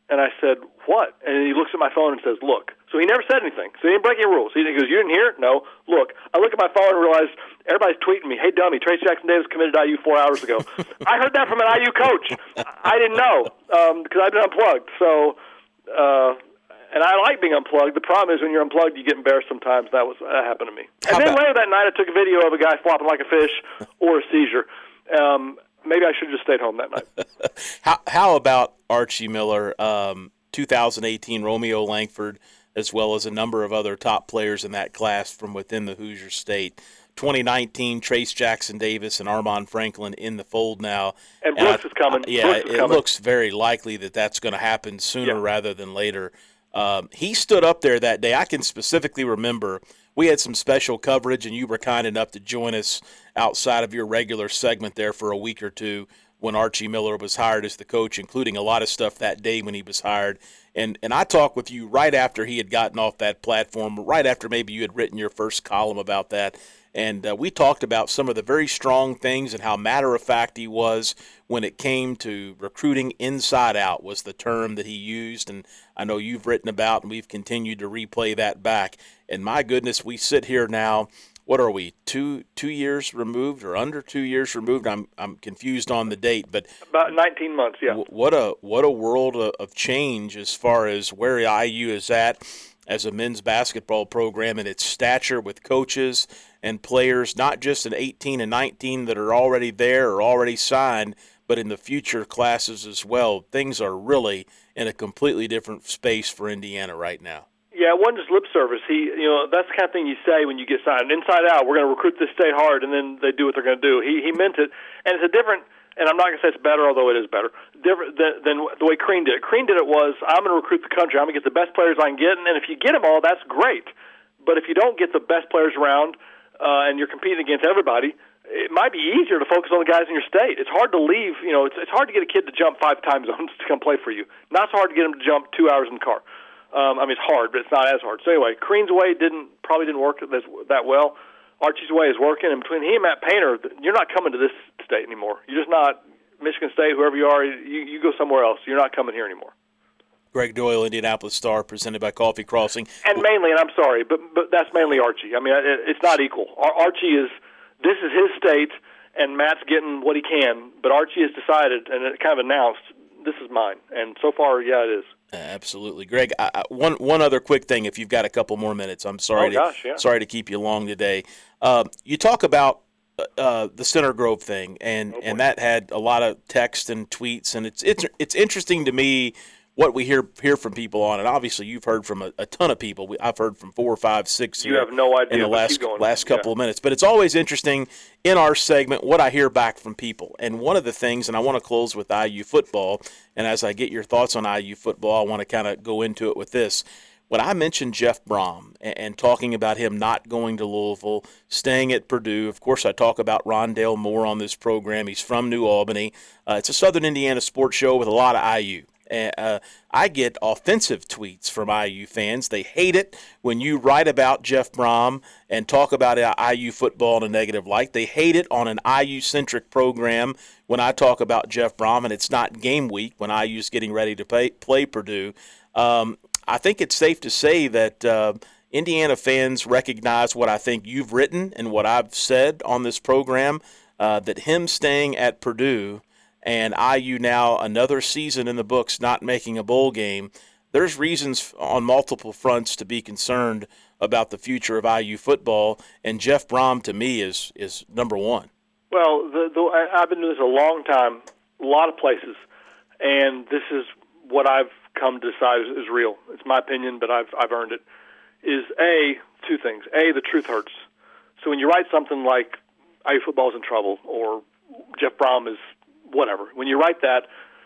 And I said, what? And he looks at my phone and says, look. So he never said anything. So he didn't break any rules. He goes, you didn't hear it? No. Look. I look at my phone and realize everybody's tweeting me, hey, dummy, Trace Jackson Davis committed to I U four hours ago. I heard that from an I U coach. I didn't know um, because I've been unplugged. So, uh, and I like being unplugged. The problem is when you're unplugged, you get embarrassed sometimes. That was that happened to me. And How then about- later that night, I took a video of a guy flopping like a fish or a seizure. Um, maybe I should have just stayed home that night. How how about Archie Miller, um, two thousand eighteen Romeo Langford, as well as a number of other top players in that class from within the Hoosier State? twenty nineteen Trace Jackson Davis and Armand Franklin in the fold now. And Brooks I, is coming. Yeah, Brooks is it coming. looks very likely that that's going to happen sooner Yeah. rather than later. Um, he stood up there that day. I can specifically remember we had some special coverage, and you were kind enough to join us outside of your regular segment there for a week or two when Archie Miller was hired as the coach, including a lot of stuff that day when he was hired. And and I talked with you right after he had gotten off that platform, right after maybe you had written your first column about that. And uh, we talked about some of the very strong things and how matter-of-fact he was when it came to recruiting inside out was the term that he used. And I know you've written about, and we've continued to replay that back. And my goodness, we sit here now, what are we, two two years removed or under two years removed? I'm I'm confused on the date, but About nineteen months, yeah. w- what a what a world of, of change as far as where I U is at as a men's basketball program and its stature with coaches and players, not just in eighteen and nineteen that are already there or already signed, but in the future classes as well. Things are really in a completely different space for Indiana right now. Yeah, it wasn't just lip service. He, you know, that's the kind of thing you say when you get signed. Inside out, we're going to recruit this state hard, and then they do what they're going to do. He he meant it, and it's a different. And I'm not going to say it's better, although it is better. Different than, than the way Crean did it. Crean did it was, I'm going to recruit the country. I'm going to get the best players I can get, and if you get them all, that's great. But if you don't get the best players around, uh, and you're competing against everybody, it might be easier to focus on the guys in your state. It's hard to leave. You know, it's it's hard to get a kid to jump five time zones to come play for you. Not so hard to get him to jump two hours in the car. Um, I mean, it's hard, but it's not as hard. So anyway, Crean's way didn't probably didn't work that, that well. Archie's way is working, and between he and Matt Painter, you're not coming to this state anymore. You're just not Michigan State, whoever you are. You, you go somewhere else. You're not coming here anymore. Greg Doyle, Indianapolis Star, presented by Coffee Crossing. And mainly, and I'm sorry, but but that's mainly Archie. I mean, it, it's not equal. Ar- Archie is this is his state, and Matt's getting what he can. But Archie has decided, and it kind of announced, this is mine. And so far, yeah, it is. Absolutely, Greg. I, I, one one other quick thing, if you've got a couple more minutes, I'm sorry Oh, to gosh, yeah. sorry to keep you long today. Uh, you talk about uh, the Center Grove thing, and, Oh, and that had a lot of text and tweets, and it's it's it's interesting to me what we hear hear from people on, and obviously you've heard from a, a ton of people. We, I've heard from four, five, six. You here have no idea, in the but last keep going. last couple Yeah. of minutes. But it's always interesting in our segment what I hear back from people. And one of the things, and I want to close with I U football, and as I get your thoughts on I U football, I want to kind of go into it with this. When I mentioned Jeff Brom and, and talking about him not going to Louisville, staying at Purdue, of course I talk about Rondale Moore on this program. He's from New Albany. Uh, it's a Southern Indiana sports show with a lot of I U. Uh, I get offensive tweets from I U fans. They hate it when you write about Jeff Brom and talk about I U football in a negative light. They hate it on an I U-centric program when I talk about Jeff Brom and it's not game week when I U's getting ready to play, play Purdue. Um, I think it's safe to say that uh, Indiana fans recognize what I think you've written and what I've said on this program, uh, that him staying at Purdue and I U now another season in the books not making a bowl game, there's reasons on multiple fronts to be concerned about the future of I U football, and Jeff Brom to me is is number one. Well, the, the, I- I've been doing this a long time, a lot of places, and this is what I've come to decide is, is real. It's my opinion, but I've I've earned it. Is A, two things. A, the truth hurts. So when you write something like I U football is in trouble or Jeff Brom is whatever, when you write that,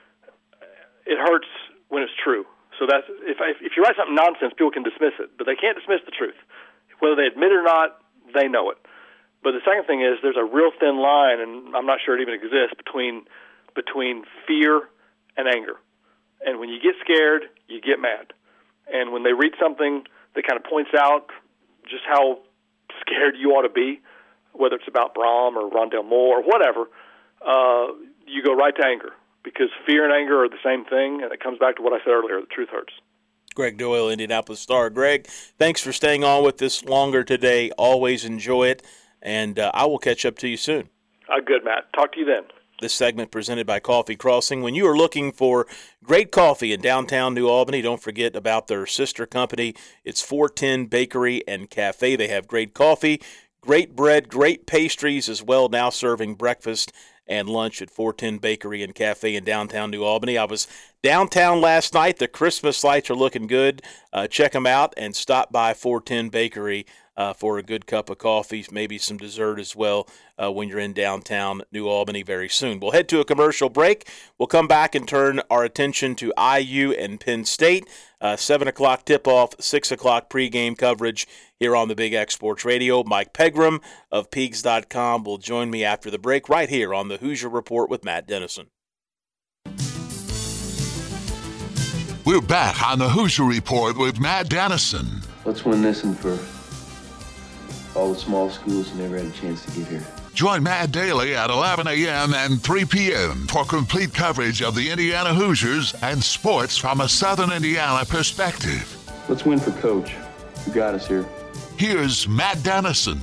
it hurts when it's true. So that's if if you write something nonsense, people can dismiss it, but they can't dismiss the truth. Whether they admit it or not, they know it. But the second thing is there's a real thin line, and I'm not sure it even exists, between between fear and anger. And when you get scared, you get mad. And when they read something that kind of points out just how scared you ought to be, whether it's about Brom or Rondale Moore or whatever, uh, you go right to anger. because fear and anger are the same thing, and it comes back to what I said earlier, the truth hurts. Greg Doyle, Indianapolis Star. Greg, thanks for staying on with us longer today. Always enjoy it, and uh, I will catch up to you soon. Uh, good, Matt. Talk to you then. This segment presented by Coffee Crossing. When you are looking for great coffee in downtown New Albany, don't forget about their sister company. It's four ten Bakery and Cafe. They have great coffee, great bread, great pastries as well, now serving breakfast and lunch at four ten Bakery and Cafe in downtown New Albany. I was downtown last night. The Christmas lights are looking good. Uh, check them out and stop by four ten Bakery uh, for a good cup of coffee, maybe some dessert as well uh, when you're in downtown New Albany very soon. We'll head to a commercial break. We'll come back and turn our attention to I U and Penn State. Uh, seven o'clock tip-off, six o'clock pregame coverage here on the Big X Sports Radio. Mike Pegram of Peegs dot com will join me after the break right here on the Hoosier Report with Matt Dennison. We're back on the Hoosier Report with Matt Dennison. Let's win this one for all the small schools who never had a chance to get here. Join Matt daily at eleven a.m. and three p.m. for complete coverage of the Indiana Hoosiers and sports from a Southern Indiana perspective. Let's win for Coach, who got us here. Here's Matt Dennison.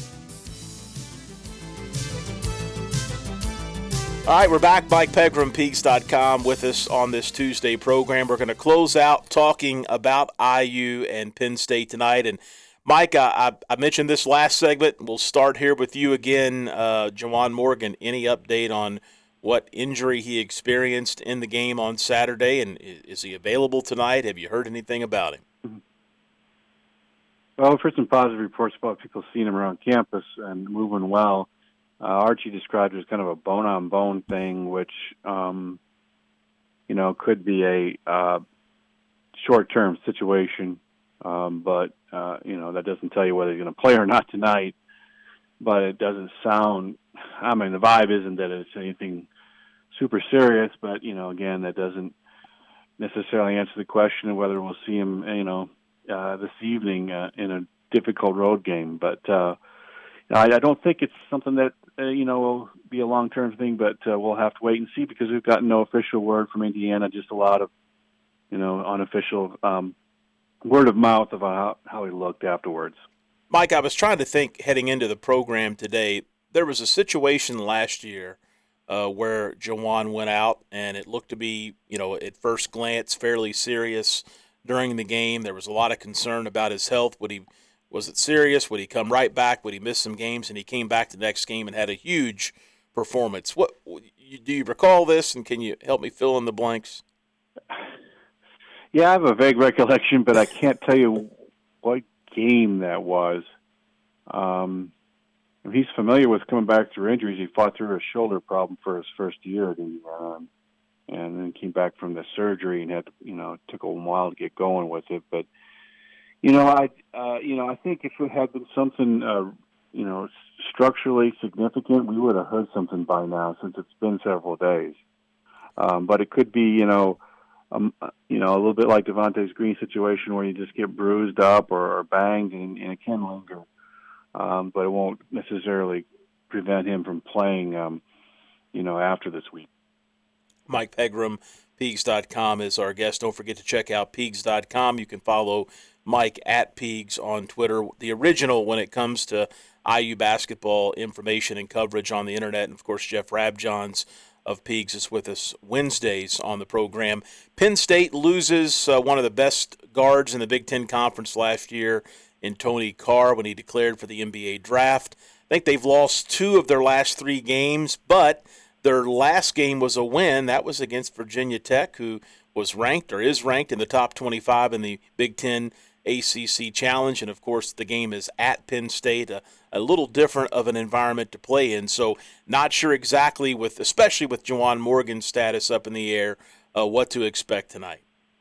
All right, we're back. Mike Pegram, Peegs dot com, with us on this Tuesday program. We're going to close out talking about I U and Penn State tonight. And, Mike, I, I mentioned this last segment. We'll start here with you again. Uh, Juwan Morgan, any update on what injury he experienced in the game on Saturday? And is he available tonight? Have you heard anything about him? Well, I've heard some positive reports about people seeing him around campus and moving well. Uh, Archie described it as kind of a bone-on-bone thing, which, um, you know, could be a uh, short-term situation. Um, but, uh, you know, that doesn't tell you whether he's going to play or not tonight. But it doesn't sound – I mean, the vibe isn't that it's anything super serious. But, you know, again, that doesn't necessarily answer the question of whether we'll see him, you know, uh, this evening uh, in a difficult road game. But uh, I, I don't think it's something that, uh, you know, will be a long-term thing. But uh, we'll have to wait and see because we've gotten no official word from Indiana, just a lot of, you know, unofficial um word of mouth of how, how he looked afterwards. Mike, I was trying to think heading into the program today. There was a situation last year uh, where Juwan went out, and it looked to be, you know, at first glance, fairly serious during the game. There was a lot of concern about his health. Would he, was it serious? Would he come right back? Would he miss some games? And he came back the next game and had a huge performance. What do you recall this, and can you help me fill in the blanks? Yeah, I have a vague recollection, but I can't tell you what game that was. Um, he's familiar with coming back through injuries. He fought through a shoulder problem for his first year at Indiana, and then came back from the surgery and had, to, you know, it took a while to get going with it. But you know, I, uh, you know, I think if it had been something, uh, you know, structurally significant, we would have heard something by now, since it's been several days. Um, but it could be, you know. Um, you know, a little bit like Devontae Green situation where you just get bruised up or, or banged, and, and it can linger. Um, but it won't necessarily prevent him from playing, um, you know, after this week. Mike Pegram, Peegs dot com is our guest. Don't forget to check out Peegs dot com. You can follow Mike at Peegs on Twitter. The original when it comes to I U basketball information and coverage on the internet. And, of course, Jeff Rabjohns of Peegs is with us Wednesdays on the program. Penn State loses uh, one of the best guards in the Big Ten Conference last year in Tony Carr when he declared for the N B A draft. I think they've lost two of their last three games, but their last game was a win. That was against Virginia Tech, who was ranked or is ranked in the top twenty-five in the Big Ten A C C Challenge. And, of course, the game is at Penn State, a, a little different of an environment to play in. So not sure exactly, with especially with Juwan Morgan's status up in the air, uh, what to expect tonight.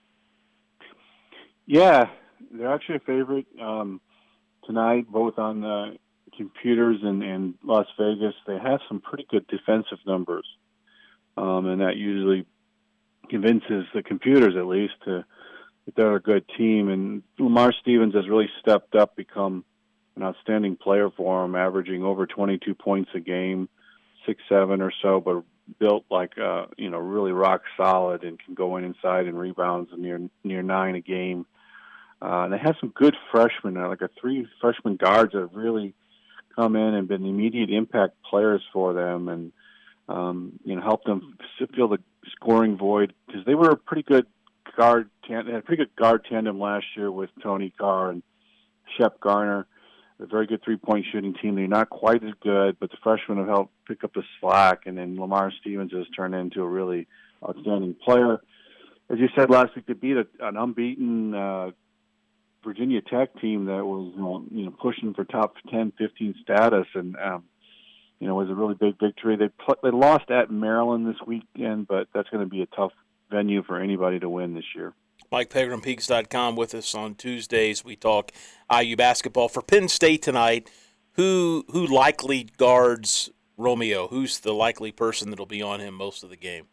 Yeah, they're actually a favorite um, tonight, both on the computers and, and Las Vegas. They have some pretty good defensive numbers, um, and that usually convinces the computers, at least, to that they're a good team. And Lamar Stevens has really stepped up, become an outstanding player for him, averaging over twenty-two points a game, six, seven or so, but built like uh, you know, really rock solid and can go in inside and rebounds near near nine a game. Uh, and they have some good freshmen, uh, like a three freshman guards that have really come in and been immediate impact players for them, and um, you know, help them fill the scoring void, because they were a pretty good guard. They had a pretty good guard tandem last year with Tony Carr and Shep Garner. A very good three-point shooting team. They're not quite as good, but the freshmen have helped pick up the slack, and then Lamar Stevens has turned into a really outstanding player. As you said last week, they beat a, an unbeaten uh, Virginia Tech team that was, you know, you know, pushing for top ten, fifteen status, and um, you know, it was a really big victory. They pl- they lost at Maryland this weekend, but that's going to be a tough venue for anybody to win this year. Mike Pegram, Peaks dot com, with us on Tuesdays. We talk I U basketball. For Penn State tonight, who who likely guards Romeo? Who's the likely person that'll be on him most of the game?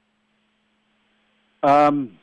Um,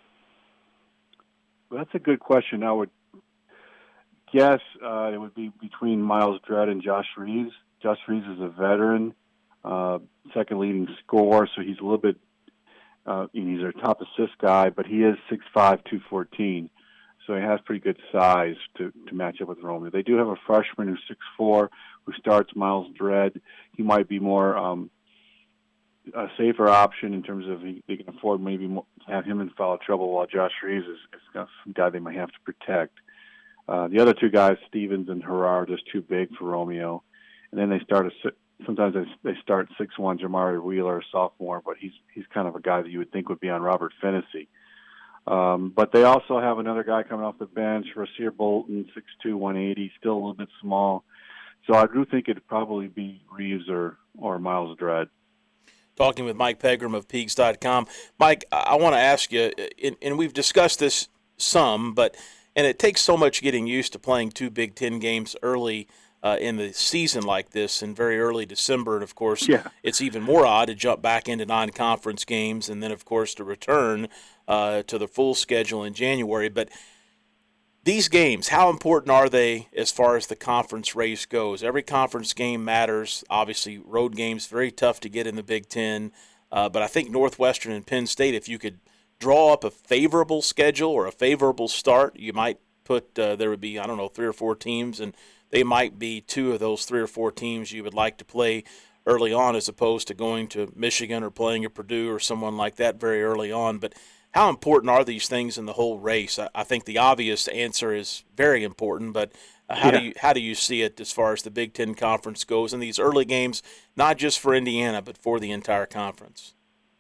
well, that's a good question. I would guess uh, it would be between Miles Dredd and Josh Reeves. Josh Reeves is a veteran, uh, second leading scorer, so he's a little bit Uh, he's our top assist guy, but he is six five, two fourteen, so he has pretty good size to, to match up with Romeo. They do have a freshman who's six four, who starts, Miles Dredd. He might be more um, a safer option in terms of he, they can afford maybe more, have him in foul trouble, while Josh Reeves is, is some guy they might have to protect. Uh, the other two guys, Stevens and Herrera, are just too big for Romeo. And then they start a sometimes they, they start six one Jamari Wheeler, a sophomore, but he's he's kind of a guy that you would think would be on Robert Fennessy. Um, but they also have another guy coming off the bench, Rasir Bolton, six two, one eighty, still a little bit small. So I do think it'd probably be Reeves or, or Miles Dredd. Talking with Mike Pegram of Peaks dot com. Mike, I want to ask you, and, and we've discussed this some, but and it takes so much getting used to playing two Big Ten games early uh, in the season like this in very early December. And, of course, yeah. it's even more odd to jump back into non-conference games and then, of course, to return uh, to the full schedule in January. But these games, how important are they as far as the conference race goes? Every conference game matters. Obviously, road games, very tough to get in the Big Ten. Uh, but I think Northwestern and Penn State, if you could draw up a favorable schedule or a favorable start, you might put uh, there would be, I don't know, three or four teams, and they might be two of those three or four teams you would like to play early on, as opposed to going to Michigan or playing at Purdue or someone like that very early on. But how important are these things in the whole race? I, I think the obvious answer is very important, but uh, how yeah. do you how do you see it as far as the Big Ten Conference goes in these early games, not just for Indiana, but for the entire conference?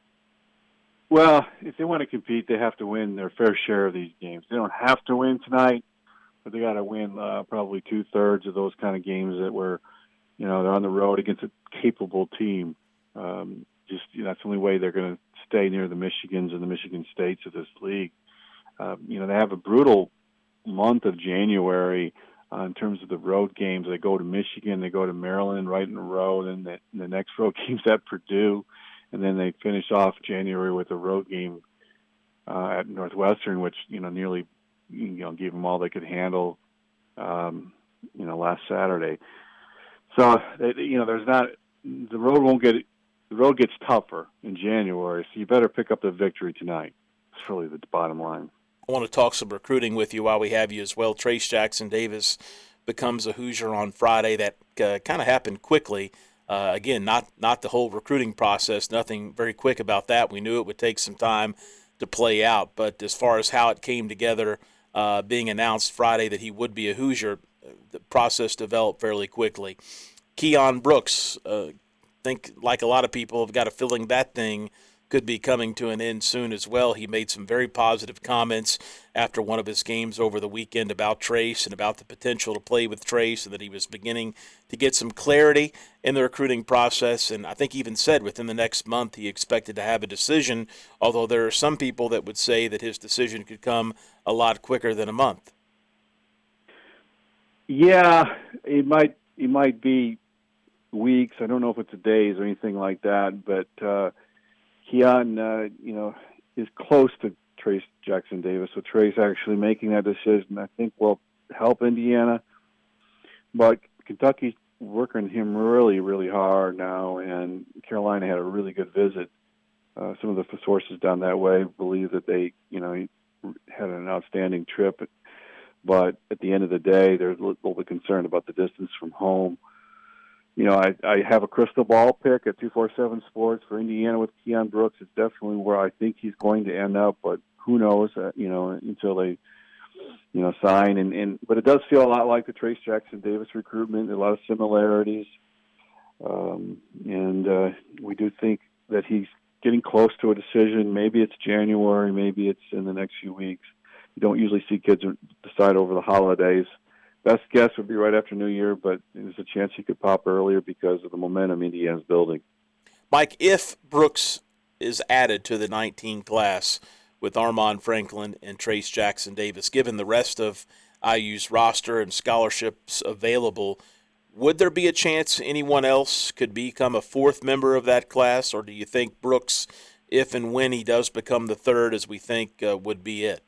Well, if they want to compete, they have to win their fair share of these games. They don't have to win tonight, but they got to win uh, probably two-thirds of those kind of games that were, you know, they're on the road against a capable team. Um, just you know, that's the only way they're going to stay near the Michigans and the Michigan States of this league. Uh, you know, they have a brutal month of January uh, in terms of the road games. They go to Michigan, they go to Maryland right in a row, and then the, the next road game's at Purdue. And then they finish off January with a road game uh, at Northwestern, which, you know, nearly, you know, gave them all they could handle, um, you know, last Saturday. So, you know, there's not, the road won't get, the road gets tougher in January, so you better pick up the victory tonight. It's really the bottom line. I want to talk some recruiting with you while we have you as well. Trace Jackson Davis becomes a Hoosier on Friday. That uh, kind of happened quickly. Uh, again, not not the whole recruiting process, nothing very quick about that. We knew it would take some time to play out. But as far as how it came together, uh, being announced Friday that he would be a Hoosier, the process developed fairly quickly. Keon Brooks, uh, think like a lot of people have got a feeling that thing could be coming to an end soon as well. He made some very positive comments after one of his games over the weekend about Trace and about the potential to play with Trace, and that he was beginning to get some clarity in the recruiting process. And I think he even said within the next month he expected to have a decision, although there are some people that would say that his decision could come a lot quicker than a month. Yeah, it might it might be weeks. I don't know if it's a days or anything like that, but uh, Keon, uh, you know, is close to Trace Jackson Davis, so Trace actually making that decision, I think, will help Indiana. But Kentucky's working him really, really hard now, and Carolina had a really good visit Uh, some of the sources down that way believe that they, you know, had an outstanding trip, but at the end of the day, they're a little bit concerned about the distance from home. You know, I, I have a crystal ball pick at two forty-seven Sports for Indiana with Keon Brooks. It's definitely where I think he's going to end up, but who knows, uh, you know, until they, you know, sign. And, and But it does feel a lot like the Trace Jackson Davis recruitment, a lot of similarities. Um, and uh, we do think that he's getting close to a decision. Maybe it's January, maybe it's in the next few weeks. You don't usually see kids decide over the holidays. Best guess would be right after New Year, but there's a chance he could pop earlier because of the momentum Indiana's building. Mike, if Brooks is added to the nineteen class with Armaan Franklin and Trace Jackson Davis, given the rest of I U's roster and scholarships available, would there be a chance anyone else could become a fourth member of that class, or do you think Brooks, if and when he does become the third, as we think, uh, would be it?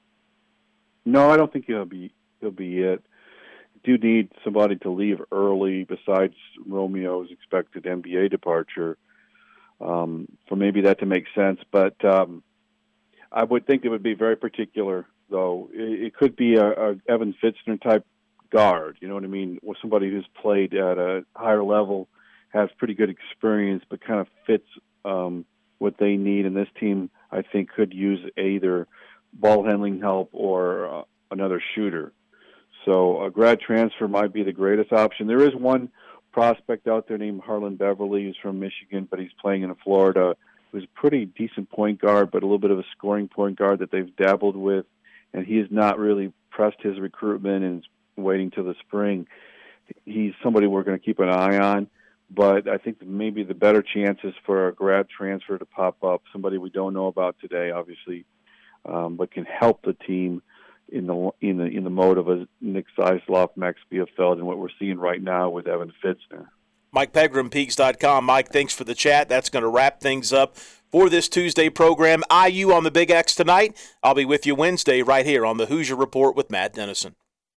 No, I don't think he'll be he'll be it. You do need somebody to leave early besides Romeo's expected N B A departure um, for maybe that to make sense. But um, I would think it would be very particular, though. It, it could be a, a Evan Fitzner type guard, you know what I mean, with somebody who's played at a higher level, has pretty good experience, but kind of fits um, what they need. And this team, I think, could use either ball handling help or uh, another shooter. So a grad transfer might be the greatest option. There is one prospect out there named Harlan Beverly, who's from Michigan, but he's playing in Florida, who's a pretty decent point guard, but a little bit of a scoring point guard that they've dabbled with, and he has not really pressed his recruitment and is waiting till the spring. He's somebody we're going to keep an eye on, but I think maybe the better chances for a grad transfer to pop up, somebody we don't know about today, obviously, um, but can help the team in the in the in the mode of a Nick Zeisloff, Max Bielfeld, and what we're seeing right now with Evan Fitzner. Mike Pegram, Peaks dot com. Mike, thanks for the chat. That's going to wrap things up for this Tuesday program. I U on the Big X tonight. I'll be with you Wednesday right here on the Hoosier Report with Matt Dennison.